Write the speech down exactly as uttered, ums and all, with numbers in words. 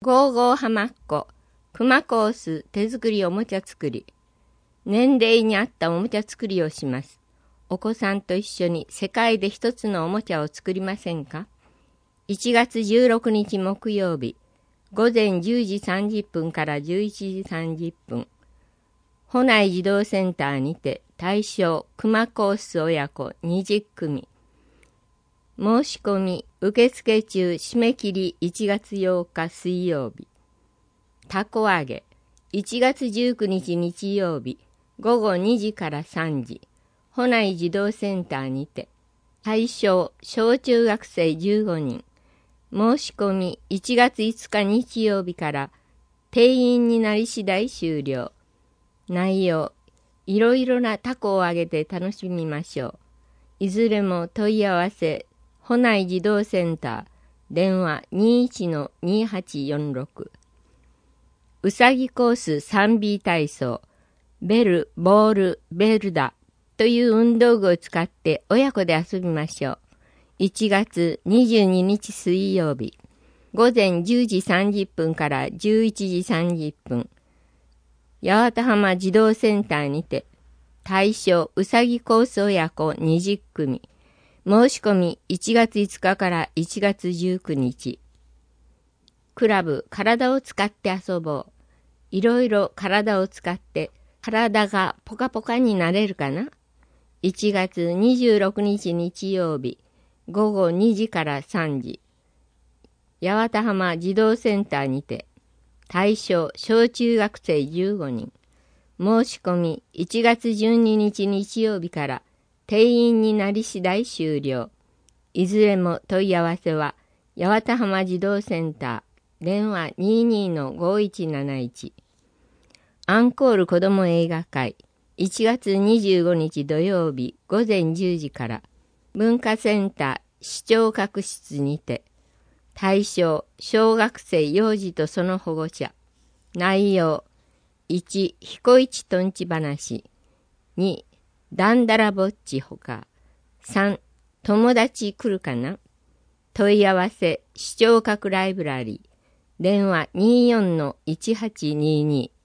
ゴーゴー浜っ子、熊コース手作りおもちゃ作り。年齢に合ったおもちゃ作りをします。お子さんと一緒に世界で一つのおもちゃを作りませんか？いちがつじゅうろくにち木曜日、ごぜんじゅうじさんじゅっぷんからじゅういちじさんじゅっぷん。保内児童センターにて対象熊コース親子にじゅっくみ。申し込み受付中、締め切りいちがつようか水曜日。たこ揚げいちがつじゅうくにち日曜日ごごにじからさんじ。保内児童センターにて対象小中学生じゅうごにん。申し込みいちがついつか日曜日から定員になり次第終了。内容いろいろなたこを揚げて楽しみましょう。いずれも問い合わせ保内児童センター電話 にいちのにはちよんろく。うさぎコース スリービー 体操ベル、ボール、ベルダという運動具を使って親子で遊びましょう。いちがつにじゅうににち水曜日ごぜんじゅうじさんじゅっぷんからじゅういちじさんじゅっぷん。八幡浜児童センターにて対象うさぎコース親子にじゅっくみ。申し込みいちがついつかからいちがつじゅうくにち。クラブ体を使って遊ぼう。いろいろ体を使って体がポカポカになれるかな？ いちがつにじゅうろくにち日曜日ごごにじからさんじ。八幡浜児童センターにて対象小中学生じゅうごにん。申し込みいちがつじゅうににち日曜日から定員になり次第終了。いずれも問い合わせは八幡浜児童センター電話 にじゅうにのごいちなないち。アンコール子ども映画会いちがつにじゅうごにち土曜日ごぜんじゅうじから文化センター視聴覚室にて対象小学生幼児とその保護者。内容いち彦一とんち話、にだんだらぼっちほか、さん友達来るかな。問い合わせ視聴覚ライブラリー電話 にじゅうよんのいちはちにじゅうに。